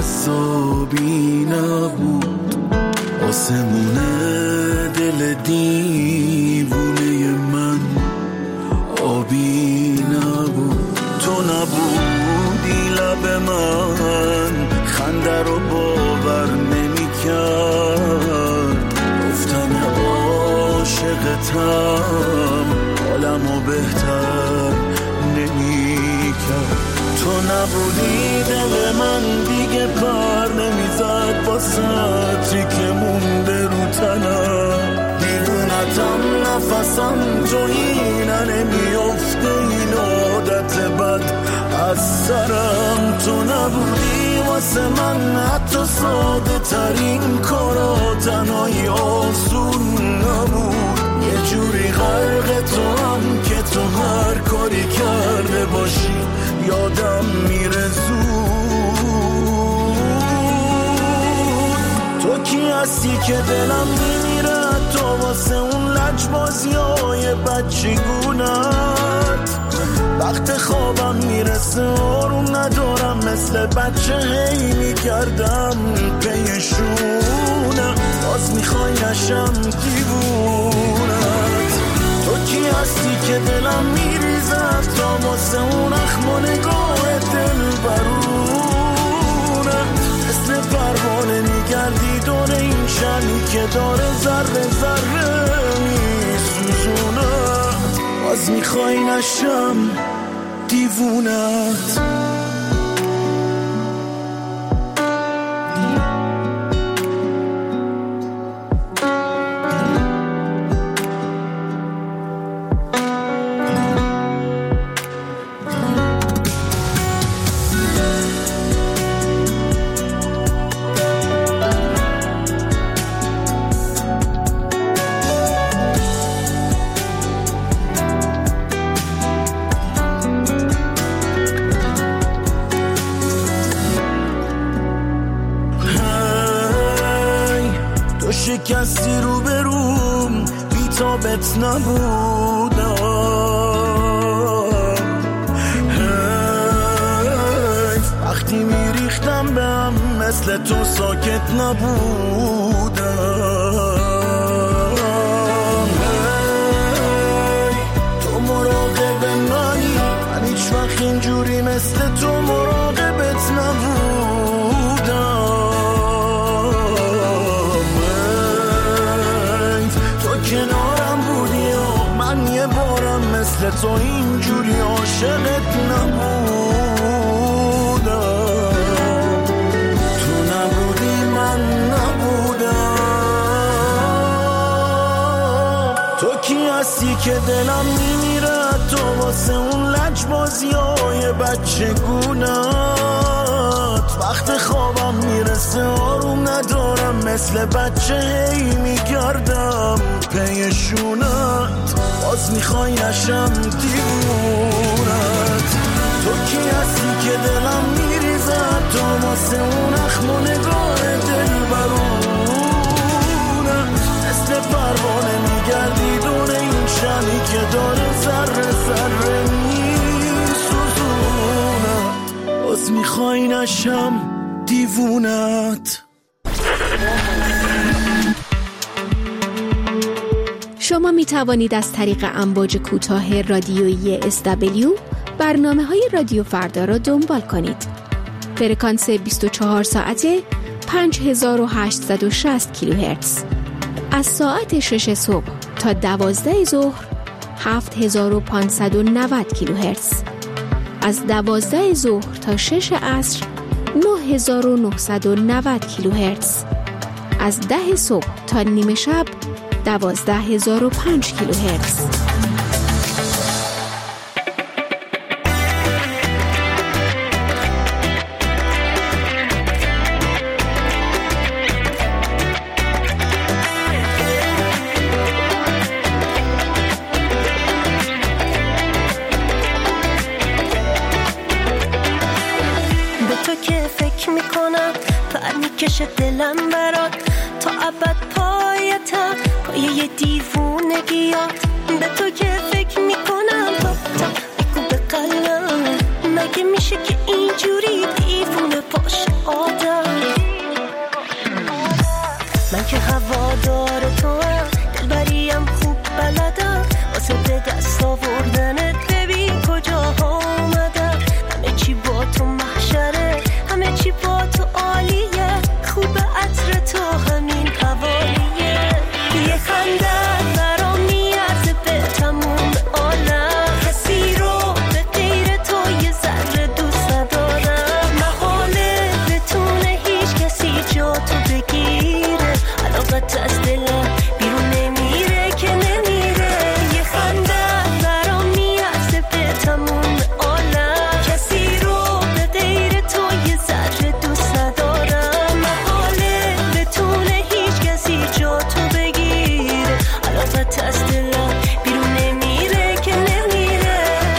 جذابی نبود، آسمون دل دیوونه من آبی نبود. تو نبودی لب من خنده رو باور نمی کرد، گفتن عاشقتم حالمو بهتر نمی کرد. تو نبودی دل من دیگه پر نمیزد با سطری که مونده رو تنم، دیوونتم نفسم جایینه نمیافته این عادت بد از سرم. تو نبودی واسه من حتی ساده ترین کارا تنهایی آسون نبود، یه جوری غرق تو هم که تو هر کاری کرده باشی یادم میره زود. تو کی هستی که دلم میمیره تو واسه اون لجبازیای بچگونت، وقت خوابم میرسه آروم ندارم مثل بچه هی میگردم پیشونه، باز میخوای نشم دیوونت. تو کی هستی که دلم میریزد تا واسه اون اخم و نگاه دل برونه، مثل پروانه میگردی دور این شمی که داره ذره ذره میسوزونه، باز میخوای نشم دیوونت. شکستی رو بروم بی‌تابت نبودم، وقتی میریختم به هم مثل تو ساکت نبودم. تو مراقب منی، من هیچ وقت اینجوری مثل تو مراقبت نبودم. کنارم بودی و من یه بارم مثل تو اینجوری عاشقت نبودم. تو نبودی من نبودم. تو کی هستی که دلم میمیره تو واسه اون لجبازیای بچگونت، وقت خوابم میرسه آروم ندارم مثل بچه هی میگردم پیشونت، باز میخوای نشم دیوونت. تو کی هستی که دلم میریزد تو واسه اون اخم و نگاه دل برونه، مثل پروانه میگردی دور این شمی که داره ذره ذره میسوزونه، باز میخوای نشم دیوونت. شما می توانید از طریق امواج کوتاه رادیویی SW برنامه‌های رادیو فردا را دنبال کنید. فرکانس 24 ساعته 5860 کیلوهرتز. از ساعت 6 صبح تا 12 ظهر 7590 کیلوهرتز. از 12 ظهر تا 6 عصر 9990 کیلوهرتز. از 10 صبح تا نیمه شب 12005 کیلوهرتز. به تو که فکر میکنم پر میکشه دلم برات، تا ابد پایتم پای یه دیوونگیات. به تو که فکر میکنم تا بگو به قلم، مگه میشه که اینجوری دیوونه باشه آدم؟ هوادار تو هم دلبریم خوب بلدم واسه به دست آوردنت ببین کجاها اومدم همه چی با تو محشره همه چی با تو عالیه خوب عطر تو همین حوالیه یه خنده برام میارزه به تموم عالم کسی رو به غیر تو یه ذره دوست ندارم محاله بتونه هیچ کسی جا تو بگیره علاقت از دلم بیرون نمیره که نمیره یه خنده برام میارزه به تموم عالم کسی رو به غیر تو یه ذره دوست ندارم محاله بتونه هیچ کسی جا تو بگیره علاقت از دلم بیرون نمیره که نمیره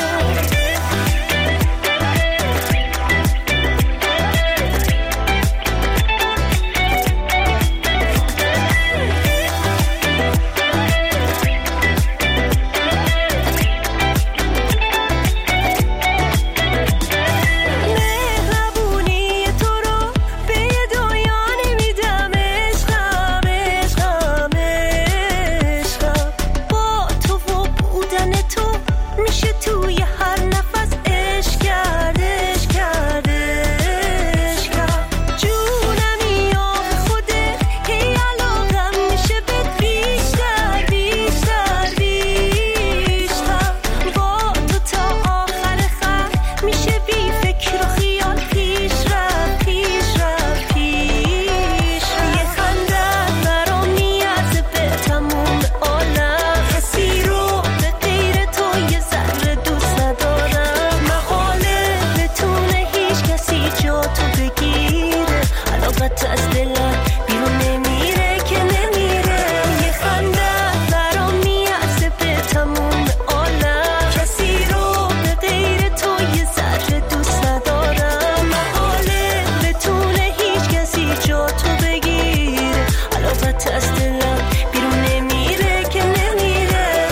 مهربونی تو رو به یه دنیا نمیدم عشقم عشقم عشقم با تو و بودن تو میشه توی هر نفس عشق کرد عشق کرد عشق کرد جونمی آب خوده هی علاقم میشه بهت بیشتر بیشتر بیشتر با تو تا آخر خط میشه بی فکر و خیال پیش رفت پیش رفت پیش رفت یه خنده برام میارزه به تموم عالم کسی رو به غیر تو یه ذره دوست ندارم محاله بتونه هیچ کسی جا تو بگیره علاقت از دلم بیرون نمیره که نمیره یه خنده برام میارزه به تموم عالم کسی رو به غیر تو یه ذره دوست ندارم محاله بتونه هیچ کسی جا تو بگیره علاقت از دلم بیرون نمیره که نمیره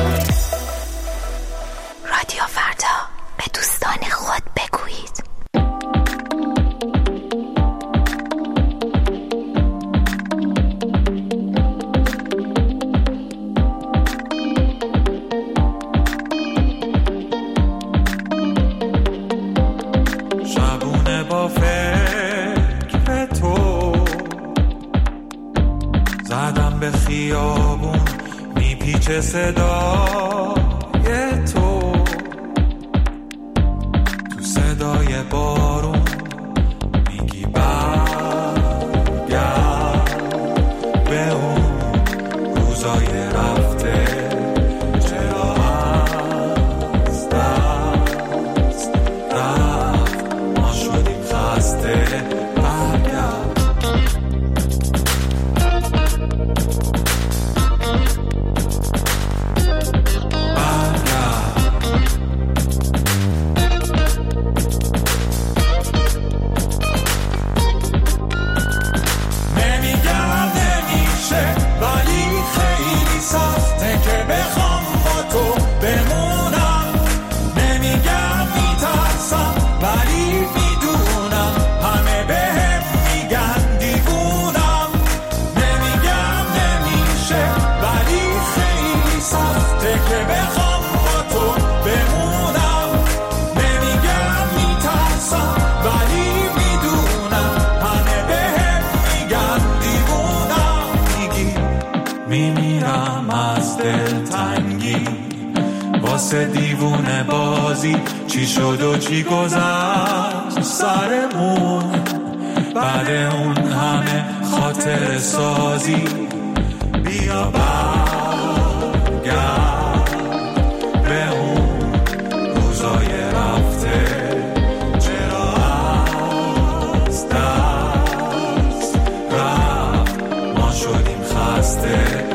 رادیو فردا به دوستان خود بگویید. شبونه با فکر تو زدم به خیابون میپیچه صدای تو تو صدای بارون میگی برگرد به اون روزای رفته چرا از دست رفت ما شدیم خسته برگرد واسه دیوونه بازی چی شد و چی گذشت سرمون بعد اون همه خاطر سازی بیا برگرد به اون روزای رفته چرا از دست رفت ما شدیم خسته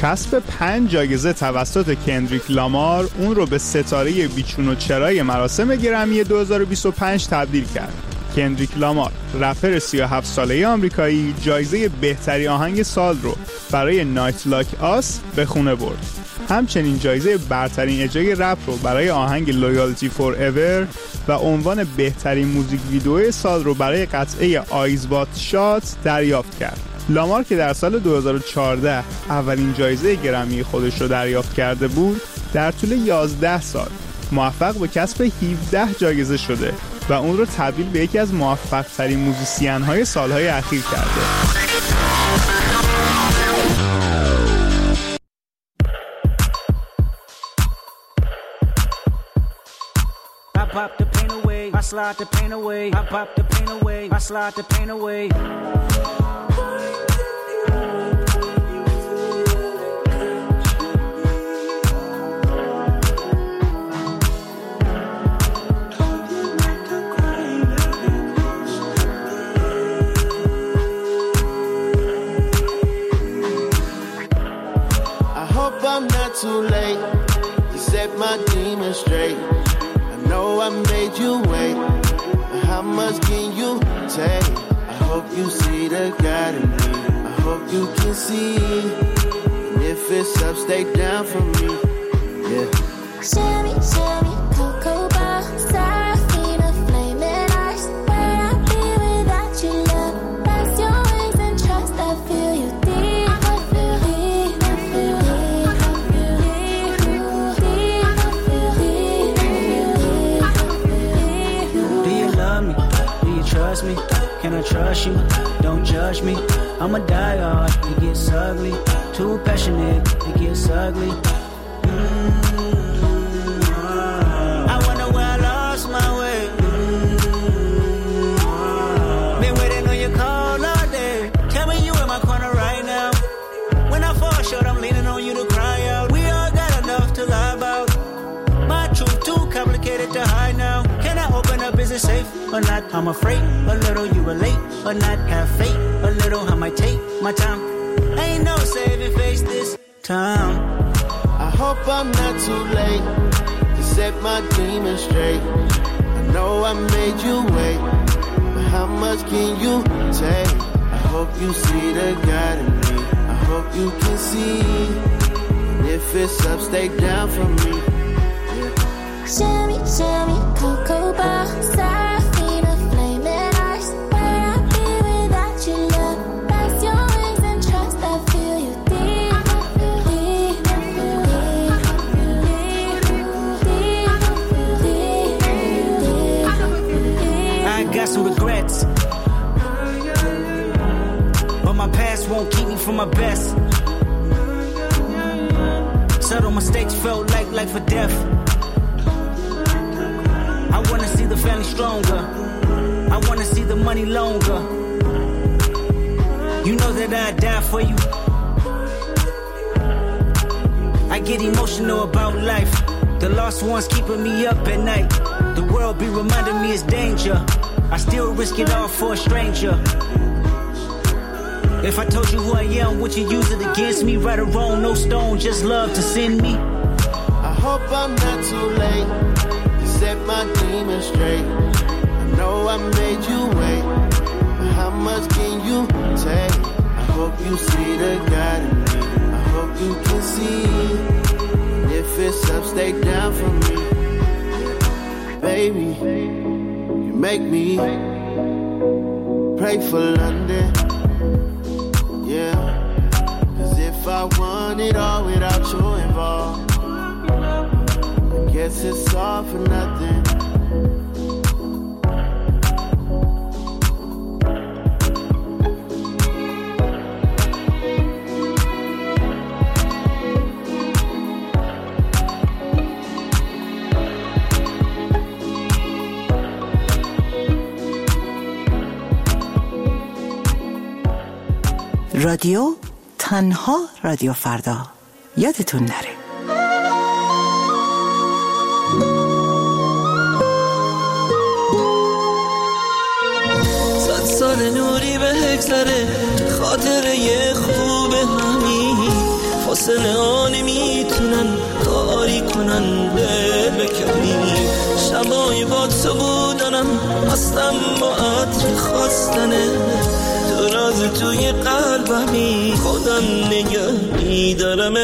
کسب 5 جایزه توسط کندریک لامار اون رو به ستاره بیچون و چرای مراسم گرمی 2025 تبدیل کرد. کندریک لامار، رپر 37 ساله آمریکایی، جایزه بهترین آهنگ سال رو برای نایت لاک آس به خونه برد. همچنین جایزه برترین اجرای رپ رو برای آهنگ لویالتی فور ایور و عنوان بهترین موزیک ویدیو سال رو برای قطعه آیز وات شات دریافت کرد. لامار که در سال 2014 اولین جایزه گرمی خودش رو دریافت کرده بود، در طول 11 سال موفق به کسب 17 جایزه شده و اون رو تبدیل به یکی از موفق ترین موزیسین های سالهای اخیر کرده. Pop the pain away, I slide the pain away. I pop the pain away, I slide the pain away. I hope I'm not too late to set my demons straight. No, I made you wait, but how much can you take? I hope you see the God in me. I hope you can see, and if it's up, stay down for me. Yeah. Shimmy, shimmy, cocoa bar, Seraphina, flaming ice. Where I be without you, love? Rest your wings and trust. I feel you deep. I feel deep. I feel deep. I feel deep. I feel deep. Do you love me? Do you trust me? Can I trust you? Don't judge me. I'm a diehard. It gets ugly. Too passionate. It gets ugly. I wonder where I lost my way. Been waiting on your call all day. Tell me you in my corner right now. When I fall short, I'm leaning on you to cry out. We all got enough to lie about. My truth too complicated to hide now. Can I open up? Is it safe or not? I'm afraid a little you relate or not. Have faith a little. I might take my time. Ain't no saving face this time. I hope I'm not too late to set my demons straight. I know I made you wait, but how much can you take? I hope you see the God in me. I hope you can see, and if it's up, stay down for me. Shimmy, shimmy, cocoa bar, Seraphina, flaming ice. Where I be without you, love? Rest your wings and trust. I feel you deep. I feel deep. I feel deep. I feel deep. I got some regrets, but my past won't keep me from my best. Subtle mistakes felt like life or death. I wanna see the family stronger. I wanna see the money longer. You know that I'd die for you. I get emotional about life. The lost ones keeping me up at night. The world be reminding me it's danger. I still risk it all for a stranger. If I told you who I am, would you use it against me? Right or wrong, no stone, just love to send me. I hope I'm not too late to set my demons straight. I know I made you wait, but how much can you take? I hope you see the God in me. I hope you can see, and if it's up, stay down for me. Baby, you make me pray for London. Yeah, 'cause if I want it all without you involved, I guess it's all for nothing. رادیو تنها رادیو فردا، یادتون نره. صد سال نوری به هکسره خاطره خوب همین فاصله نمیتونن کاری کنن دل بکنیم. شبای با تو بودنم هستم با عطر خواستنه، تو راز توی قلبمی خودم نگه میدارم.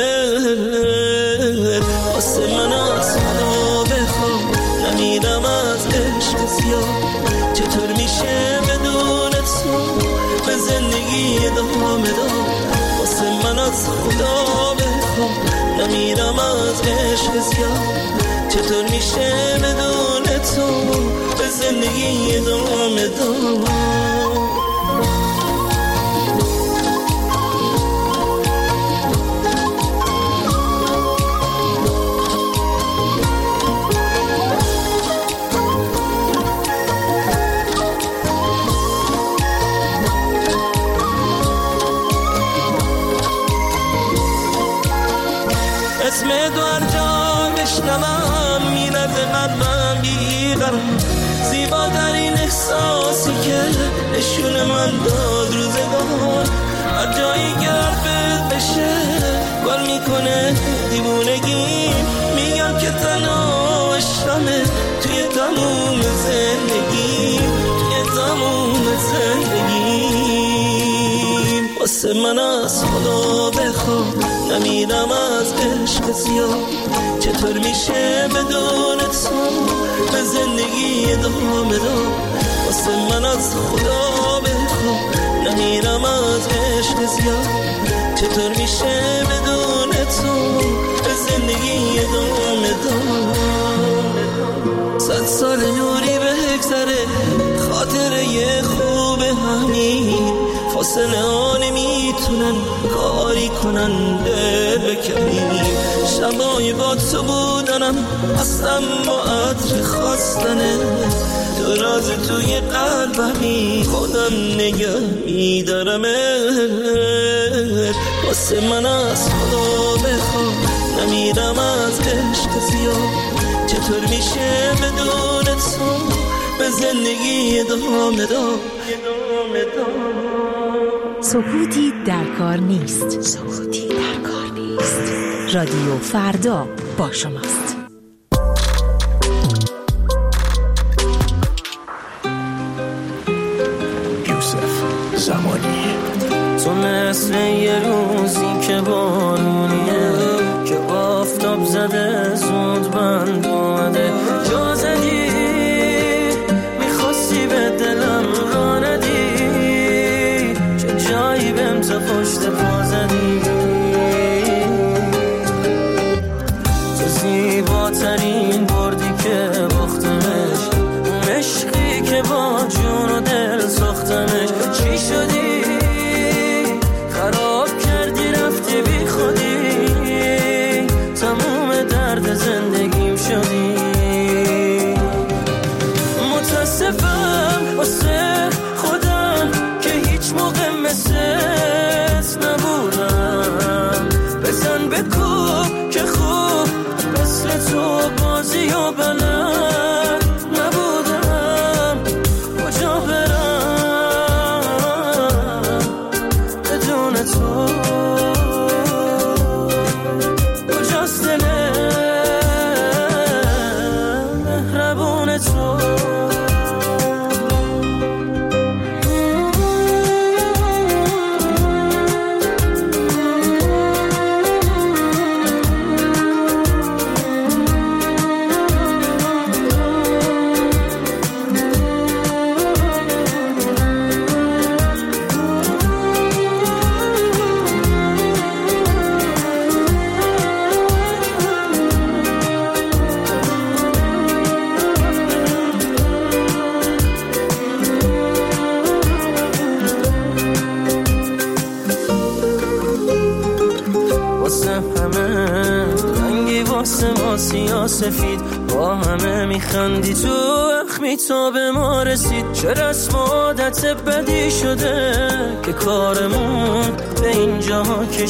واسه من از خدا بخوام نمیرم از عشق زیاد، چطور میشه بدون تو به زندگی ادامه داد. واسه من از خدا بخوام نمیرم از عشق زیاد، چطور میشه بدون تو به زندگی ادامه داد. اسم دوار جا بشنوم میرد قلبم بیقرار، زیباترین احساسی که نشون من داد روزگار. هر جایی که حرفت بشه گل میکنه دیوونگی، میگم که تنها عشقمه توی تموم زندگی، توی تموم زندگی. واسه من از خدا بخوام نمیرم از عشق زیاد، چطور میشه بدون تو به زندگی ادامه داد. واسه من از خدا بخوام نمیرم از عشق زیاد، چطور میشه بدون تو به زندگی ادامه داد. 100 سال نوری بگذره خاطره خوب همین، فاصله ها نمیتونن کاری کنن دل بکنیم. شبای با تو بودنم هستم با عطر خواستنه، تو راز توی قلبمی خودم نگه میدارم. واسه من از خدا بخوام نمیرم از عشق زیاد، چطور میشه بدون تو به زندگی ادامه داد. سکوتی در کار نیست. سکوتی در کار نیست. رادیو فردا با شماست. یوسف زمانی. تو مثل یه روزی که بارونیه، که آفتاب زده زود بند اومده، جا زدی میخواستی به دلم را ندی، چه جایی بهم تا پشت پا زدی. تو زیباترین بردی که باختمش، اون عشقی که با جون و دل ساختمش. چی شدی؟ خراب کردی رفتی بی خودی، تموم درد زندگیم شدی. متاسفم واسه خودم که هیچ موقع مثلت نبودم. بزن بکوب که خوب مثل تو بازی و بلد نبودم. کجا برم بدون تو؟ کجاست دل مهربون تو؟ سفید با همه میخندی، تو اخمی تا به ما رسید. چه رسم و عادت بدی شده که کارمون به اینجا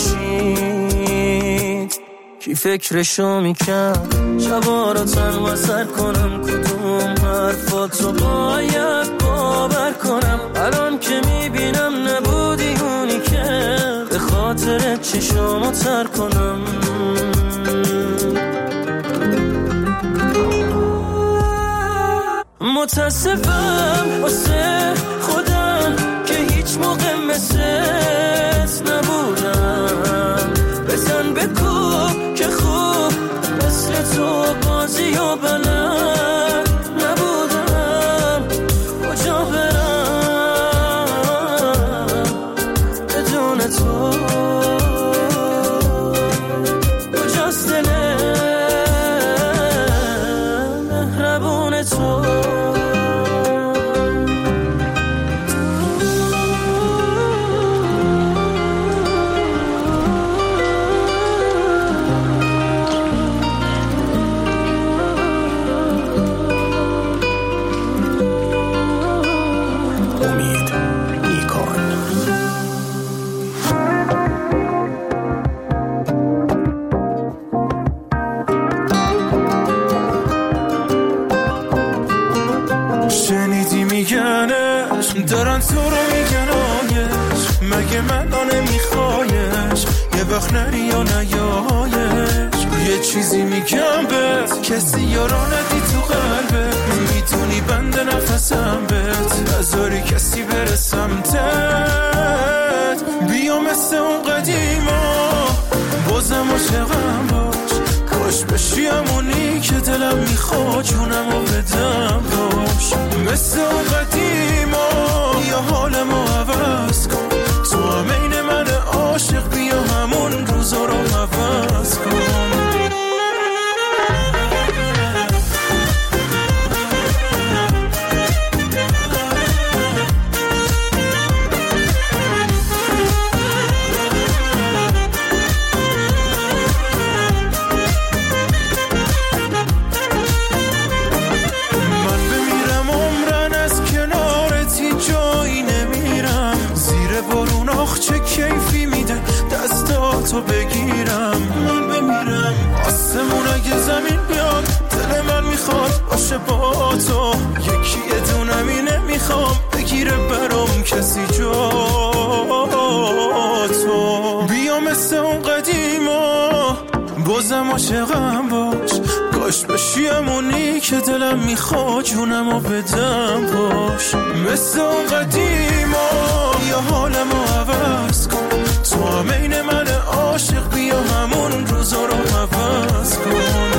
کشید. کی فکرشو میکرد شبا رو تنها سر کنم، کدوم حرفاتو باید باور کنم. الان که میبینم نبودی اونی که به خاطر خاطر چشامو تر کنم. متاسفم واسه خودم که هیچ موقع مثلت نبودم. بزن بکوب که خوب مثل تو بازی و بلد نبودم. کجا برم بدون تو؟ کجاست دل مهربون تو؟ دارن تو رو میگن آیش، مگه من نمیخوایش؟ یه وقت نری یا نیایش. یه چیزی میگم بهت، کسی یارا ندی تو قلبت. میتونی بند نفسم بهت، نذاری کسی بره سمتت. بیا مثل اون قدیما بازم عاشقم باش. کاش بشی همونی که دلم میخواد جونمو بدم باش. مثل اون قدیما یا حالمو عوض کن. تو هم این من عاشق، بیا همون روزا رو عوض کن. تو بگیرم من بمیرم. آسمون اگه زمین بیاد دل من میخواد باشه با تو. یکی دونم اینه میخوام بگیره برام کسی جا تو. بیا مثل اون قدیما بازم عاشقم باش. کاش بشی همونی که دلم میخواد جونمو بدم باش. مثل اون قدیما یا حالمو عوض کن. تو هم این من عاشق، بیا همون روزا رو عوض کن.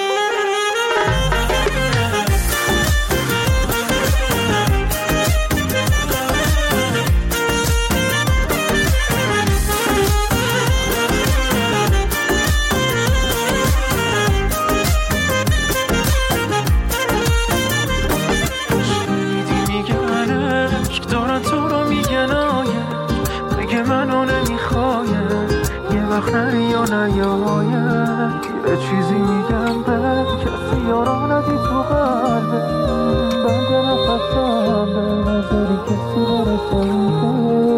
دارن تو رو میگن آیه، مگه منو نمیخوایه؟ یه وقت نری یا نیایه. یه چیزی میگم به کسی یارا ندی تو قلبه. بند نفسم به نظری کسی برسنده.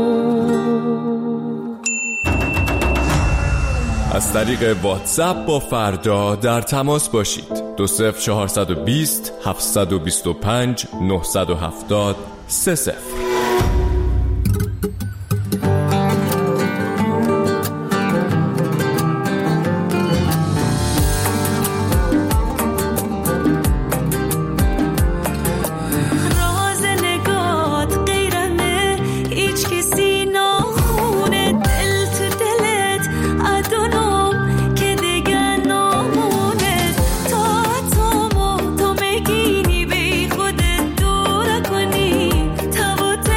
از طریق واتساپ با فردا در تماس باشید. 20420 725 970 30. تو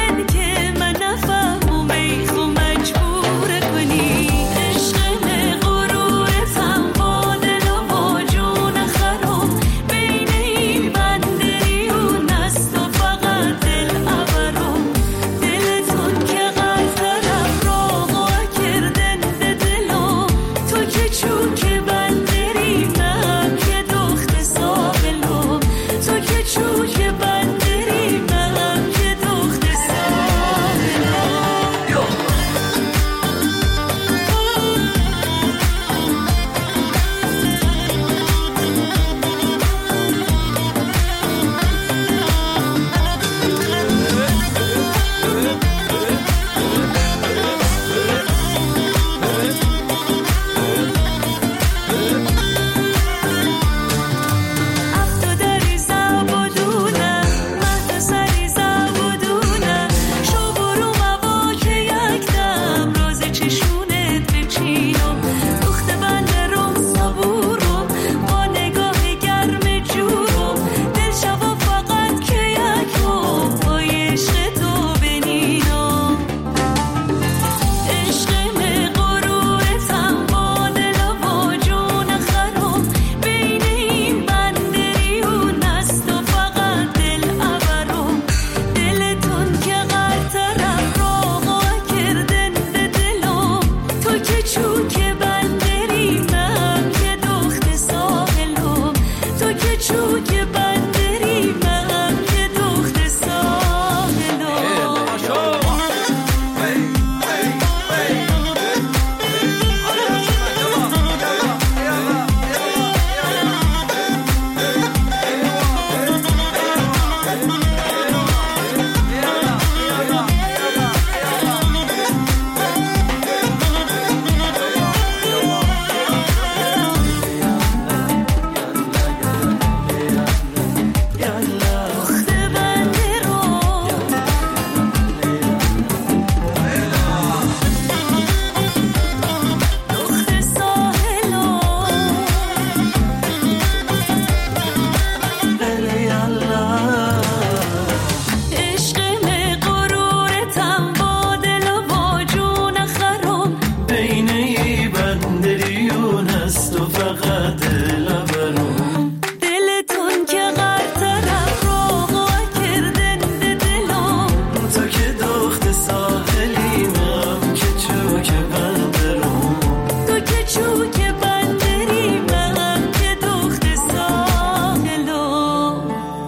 فقط دلبرم دلتون که غرطرم روغا کردن به دلم تو که دخت ساحلیمم که چوک بندرم تو که چوک بندری من که دخت ساحلم.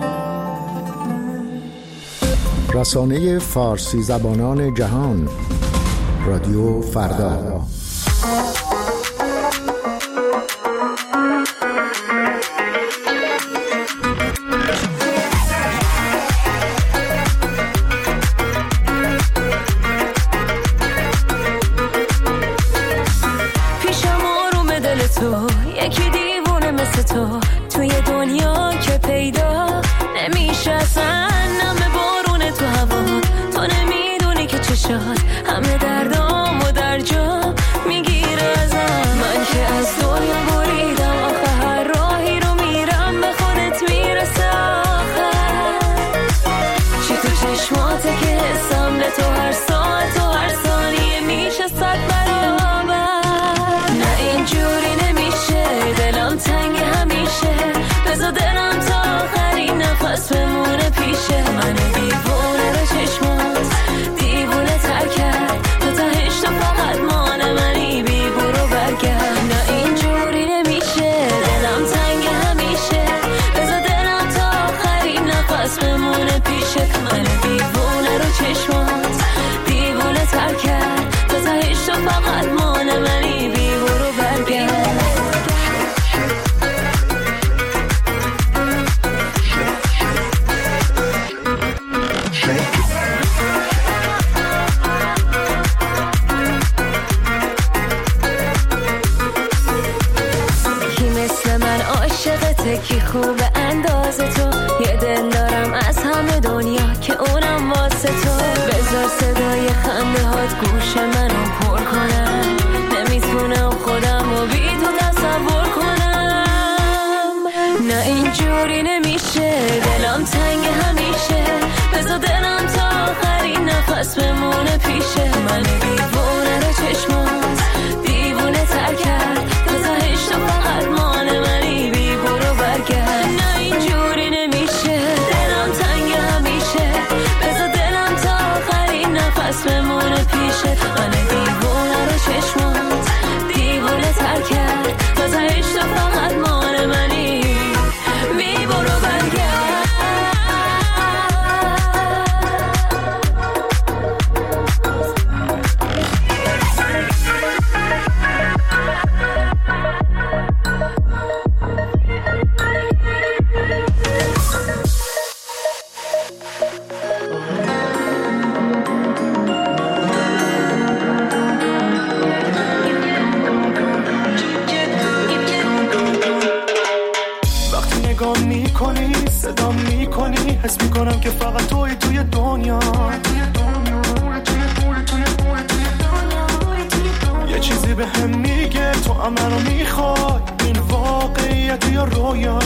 رسانه فارسی زبانان جهان رادیو فردا. پیشم آروم دل تو یکی دیوونه مثل تو توی دنیا که پیدا نمیشه اصلا. نم بارون تو هوا تو نمیدونی که چشات همه دردام و در جا میگیره ازم. من که از دنیا بریدم آخه هر راهی رو میرم به خودت میرسه آخر. چی تو چشماته که حسم به تو هر ساعت و هر ثانیه میشه 100 برابر. نه اینجوری نمیشه دلم تنگ همیشه بذار دلم تا آخرین نفس بمونه پیشه. من دیوونه رو چشمات دیوونه تر کرد تو تهش تو فقط مانه منی بی برو برگرد. نه اینجوری نمیشه دلم تنگ همیشه بذار دلم تا آخرین نفس بمونه پیشه. من دیوونه رو چشمات دیوونه تر کرد تو تهش تو فقط مانه منی بی برو برگرد. کی خوب انداز تو یه دل دارم از همه دنیا که اونم واسه تو. بذار صدای خنده هات گوش منو پر کنم نمیتونم خودم رو بی تو تصور کنم. نه اینجوری نمیشه دلم تنگ همیشه بذار دلم تا آخرین نفس بمونه پیشه. من دیوونه رو چشمات دیوونه تر کرد تو تهش تو فقط مانه منی بی برو برگرد. نه اینجوری نمیشه دلم تنگ همیشه بذار دلم تا آخرین نفس بمونه پیشه. من دیوونه رو چشمات دیوونه تر کرد تو تهش تو فقط مانه منی بی برو برگرد. صدام میکنی حس میکنم که فقط توی دنیا. یه چیزی به هم میگه تو منو میخوای این واقعیت یا رویا.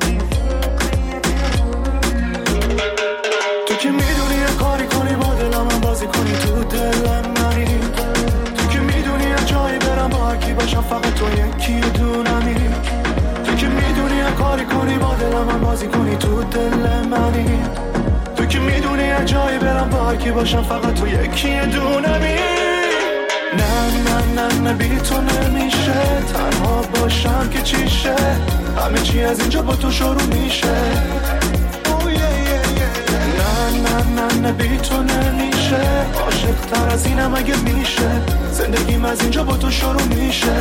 تو که میدونی یه کاری کنی با دلم من بازی کنی تو دلم منی. تو که میدونی یه جایی برم با هرکی باشم فقط تو یکی دونمی. تو که میدونی یه کاری کنی با دلم من بازی کنی تو دل منی. تو که میدونی یه جایی برم با هرکی باشم فقط تو یکی دونمی. نه بی تو نمیشه تنها باشم که چیشه همه چی از اینجا با تو شروع میشه. نه بی تو نمیشه عاشق تر از اینم اگه میشه زندگیم از اینجا با تو شروع میشه.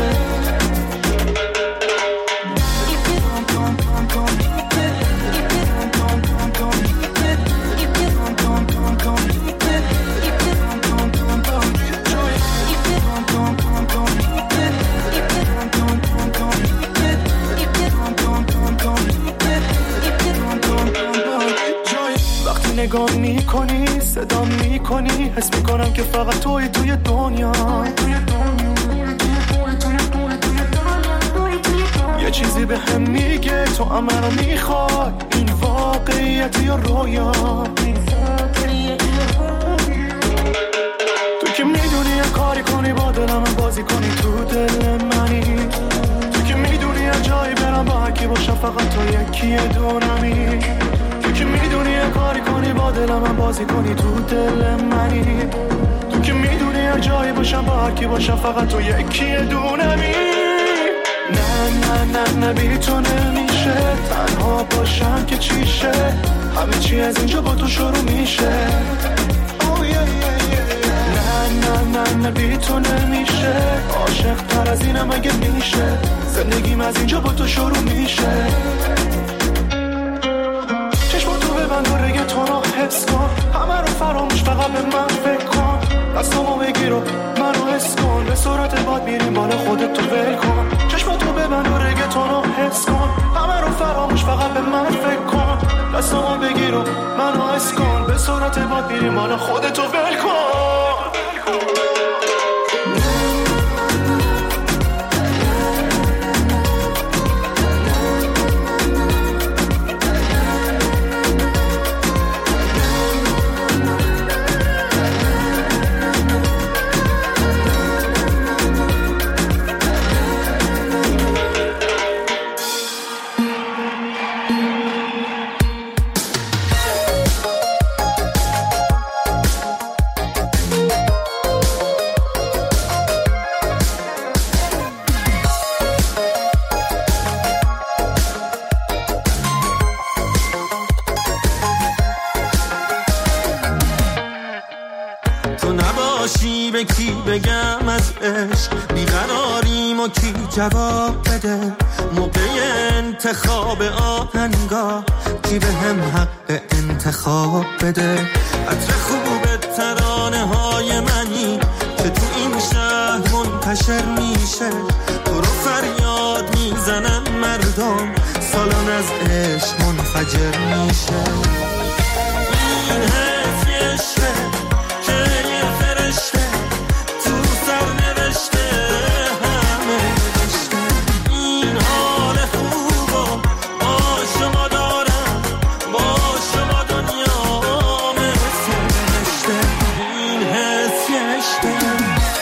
نگاه میکنی صدا میکنی حس میکنم که فقط توی دنیا. یه چیزی به هم میگه تو منو میخوای این واقعیت یا رویا. تو که میدونی یه کاری کنی با دلم بازی کنی تو دل منی. تو که میدونی کی باشم فقط تو یکی دونمی، تو که میدونی یه کاری کنی با دل من بازی کنی تو دل منی، تو که میدونی هر جایی باشم با هر کی باشم فقط تو یکی دونمی. نه بی تو نمیشه تنها باشم که چیشه، همه چی از اینجا با تو شروع میشه. نه بی تو نمیشه، عاشق تر از اینم اگه میشه، زندگیم از اینجا با تو شروع میشه. چشم تو ببند و رگتون رو حس کن، همه رو فراموش فقط به من فکر کن، دستامو بگیر و منو حس کن، به سرعت باد میریم بالا خودت تو ول کن. چشم تو ببند و رگتون رو حس کن، همه رو فراموش فقط به من فکر کن، دستامو بگیر و منو حس کن، به سرعت باد میریم بالا خودت تو ول کن. به کی بگم از عشق بیقراریم و کی جواب بده، موقع انتخاب آهنگا کی به هم حق انتخاب بده. عطر خوب ترانه های منی که تو این شهر منتشر میشه، تو رو فریاد میزنن مردم، سالن از عشق منفجر میشه. این حس یه عشقه که یه فرشته تو سر نوشته، همه نوشته. این حال خوبا با شما دارم، با شما دنیا مثل نوشته. این حس یه عشقه.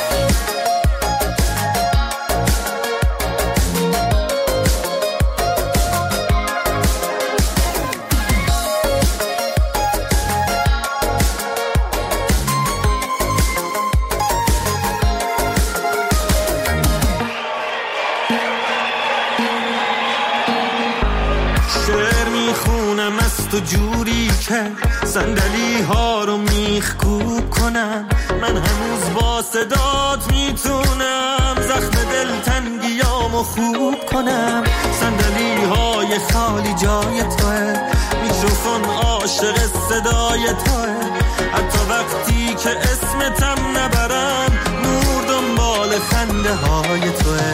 تو جوری که صندلی ها رو میخکوب کنم، من هنوز با صدات میتونم زخم دلتنگیامو خوب کنم. صندلی های خالی جای توه، میکروفون عاشق صدای توه، حتی وقتی که اسمتم نبرم نور دنبال خنده های توه.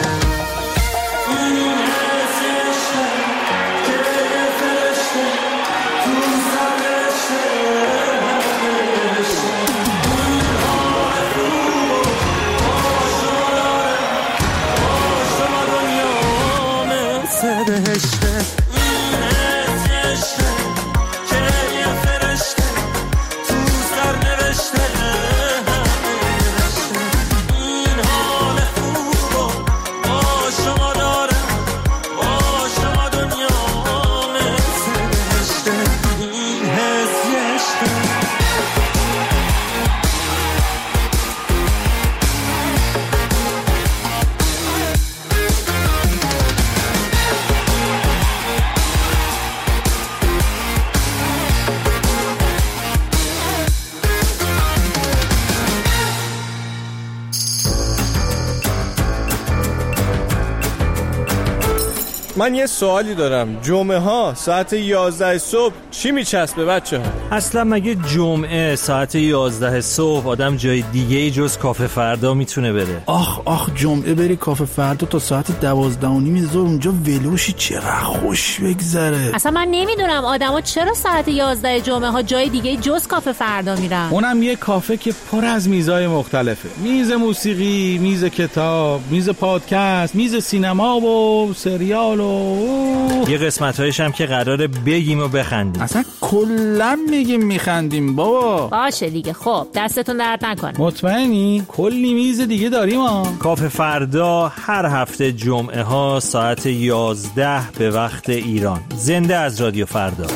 من یه سوالی دارم، جمعه ها ساعت 11 صبح چی میچسبه بچه ها؟ اصلا مگه جمعه ساعت 11 صبح آدم جای دیگه جز کافه فردا میتونه بره؟ آخ جمعه بری کافه فردا تا ساعت 12:30 ظهر اونجا ولوشی، چقدر خوش بگذره. اصلا من نمیدونم آدما چرا ساعت 11 جمعه ها جای دیگه جز کافه فردا میرن. اونم یه کافه که پر از میزای مختلفه، میز موسیقی، میز کتاب، میز پادکست، میز سینما و سریال و یه قسمت‌هایش هم که قراره بگیم و بخندیم. اصلا کلا میگیم میخندیم بابا. باشه دیگه. خب دستتون درد نکنه. مطمئنی؟ کلی میز دیگه داریم ها. کافه فردا هر هفته جمعه ها ساعت 11 به وقت ایران. زنده از رادیو فردا.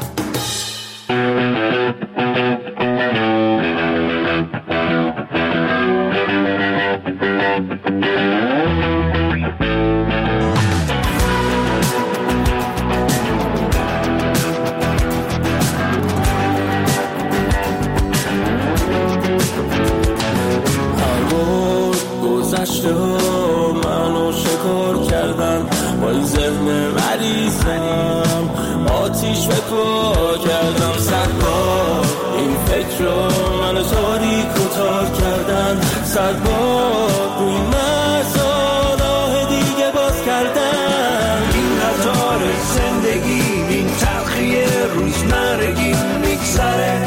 منو شکار کردن با این ذهن مریضم، آتیش به پا کردم صد بار این فکر رو منو تاریک و تار کردن، صد بار روی مساله دیگه باز کردن. این قطار زندگی، این تلخی روزمرگی میگذره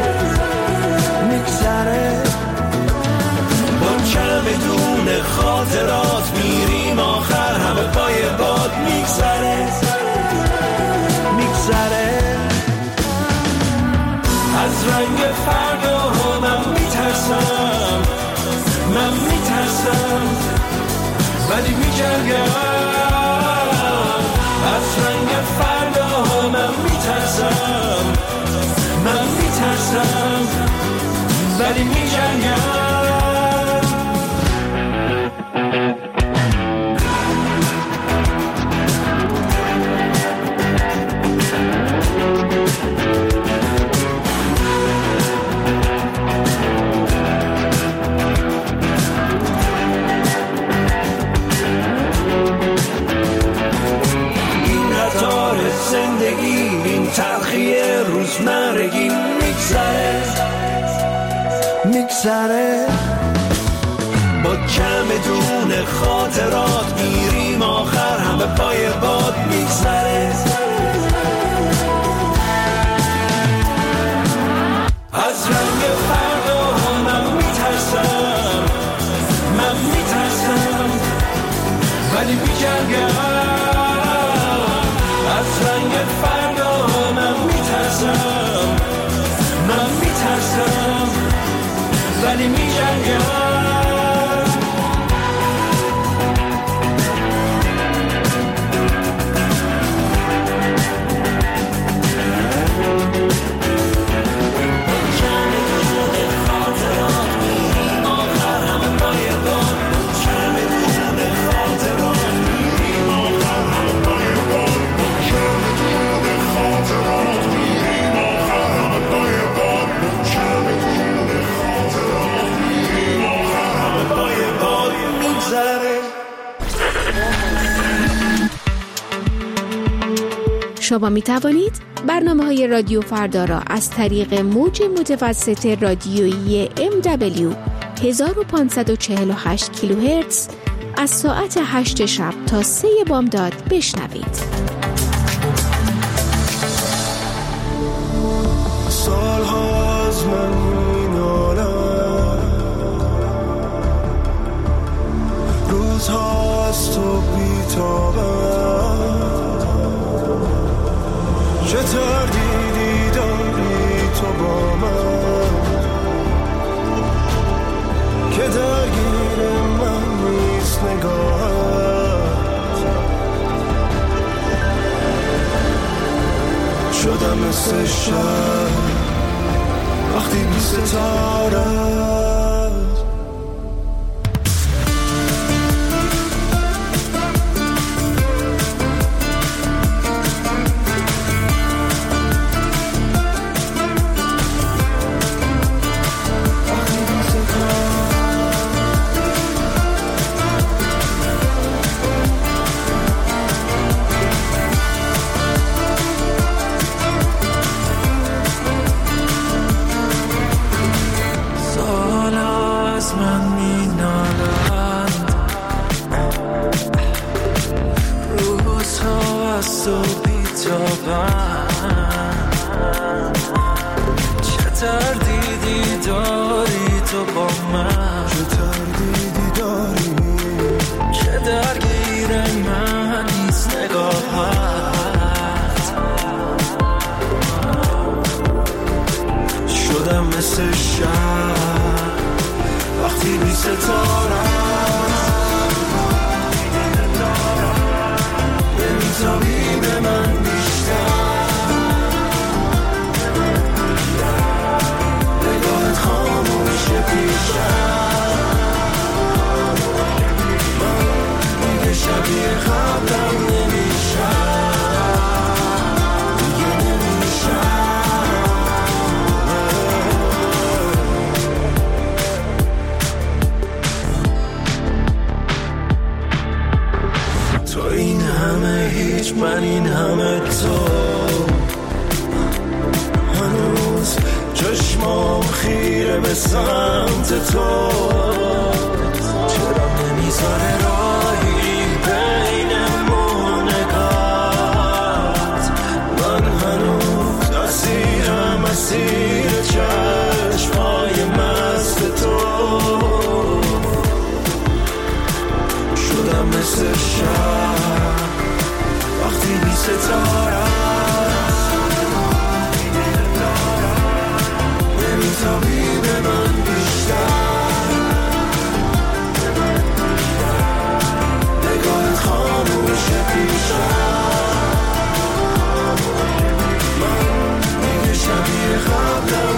بدون خاطرات میریم آخر همه پای باد میگذره. از رنگ فردا من میترسم ولی میجنگم. از رنگ فردا من میترسم ولی میجنگم. تلخی روزمرگی میگذره با کم دون خاطرات میریم آخر همه پای باد میگذره. از رنگ فردا من میترسم ولی میجنگم. از رنگ فردا من میترسم ولی میجنگم. شما می توانید برنامه‌های رادیو فردا را از طریق موج متوسط رادیویی MW 1548 کیلوهرتز از ساعت 8 شب تا 3 بامداد بشنوید. سال‌ها از من می‌نالم، روزها از تو بی‌تابم، چه تردیدی داری تو با من که درگیر من نیست نگاهت. شدم مثل شب وقتی بی ستاره درگیر من نیست نگاه هیچ من این همه تو هنوز چشمام خیره به سمت تو چرا نمیذاره راهی بین مونگات من هنوز اسیرم اسیر چشمای مست تو شدم مثل شب وقتی بی ستاره نمیتابی به من بیشتر نگاهت خاموشه بیشتر من دیگه شبیه قبلم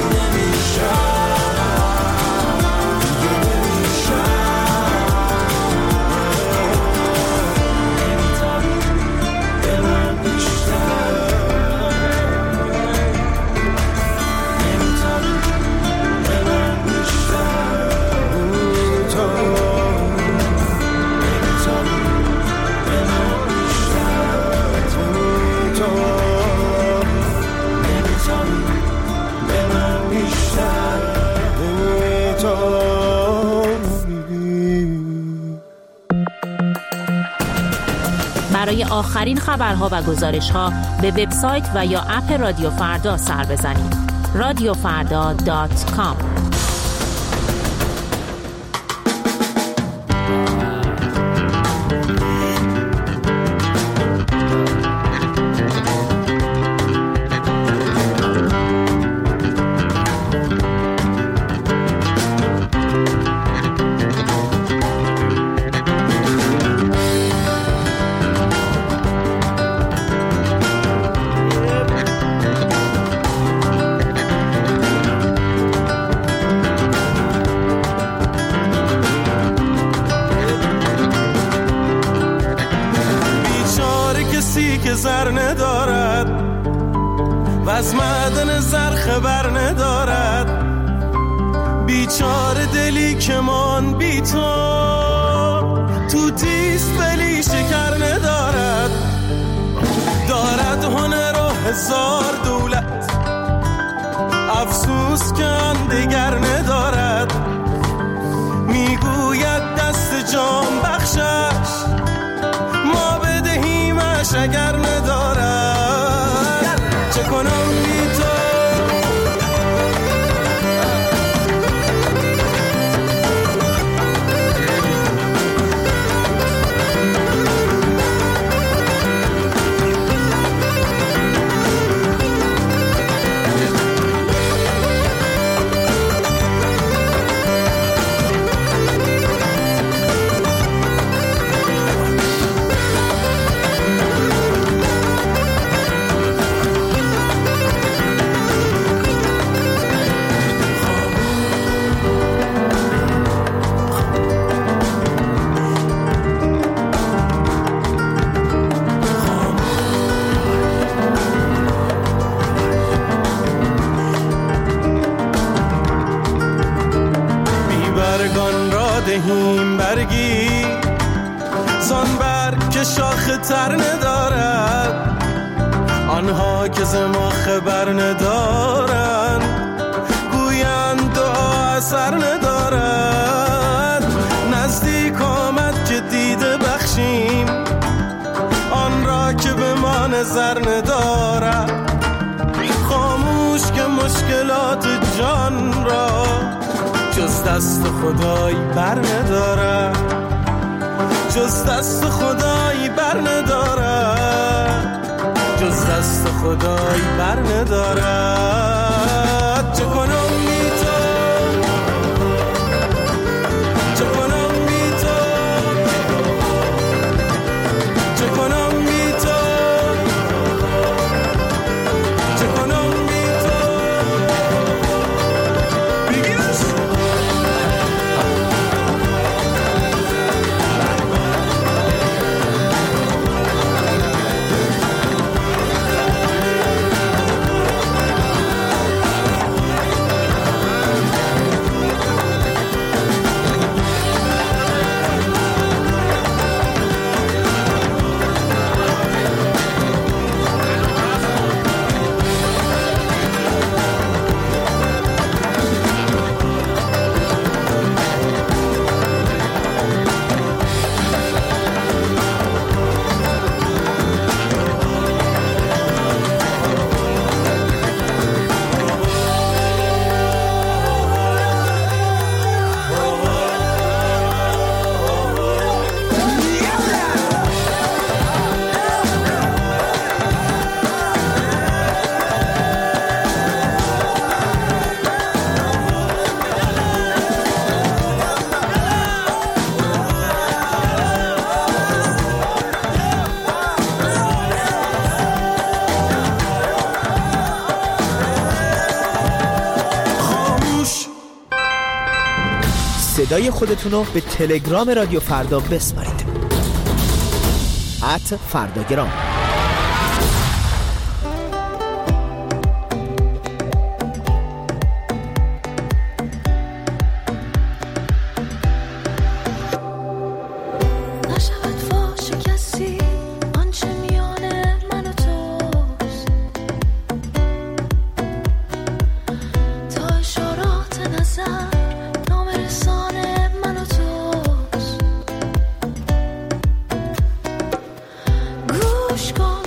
برای آخرین خبرها و گزارش‌ها به وبسایت و یا اپ رادیو فردا سر بزنید. radiofarda.com. زر ندارد و از معدن زر خبر ندارد بیچاره دلی که من بی تو تیست ولی شکر ندارد دارد هنر و هزار دولت افسوس که هم دگر ندارد میگوید دست جان بخشش ما بدهیمش اگر ندارد چه کنم بی تو دهیم برگی زان برگ که شاخ تر ندارد آنها که ز ما خبر ندارند گویند دعا اثر ندارد نزدیک آمد که دیده بخشیم آن را که به ما نظر ندارد خاموش که مشکلات جان را جز دست خدای بر ندارد جز دست خدای بر ندارد جز دست خدای بر ندارد چه کنم بی تو چه کنم بی تو چه کنم بی تو چه کنم بی تو بگیرش صدای خودتون رو به تلگرام رادیو فردا بسپارید. @فرداگرام. گوش کن